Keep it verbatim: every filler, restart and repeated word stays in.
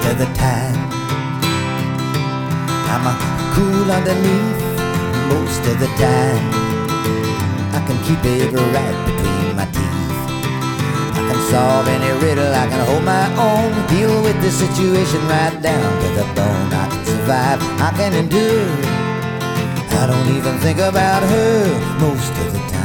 of the time. I'm a cool underneath most of the time. I can keep it right between my teeth. I can solve any riddle, I can hold my own, deal with the situation right down to the bone. I can survive, I can endure. I don't even think about her most of the time.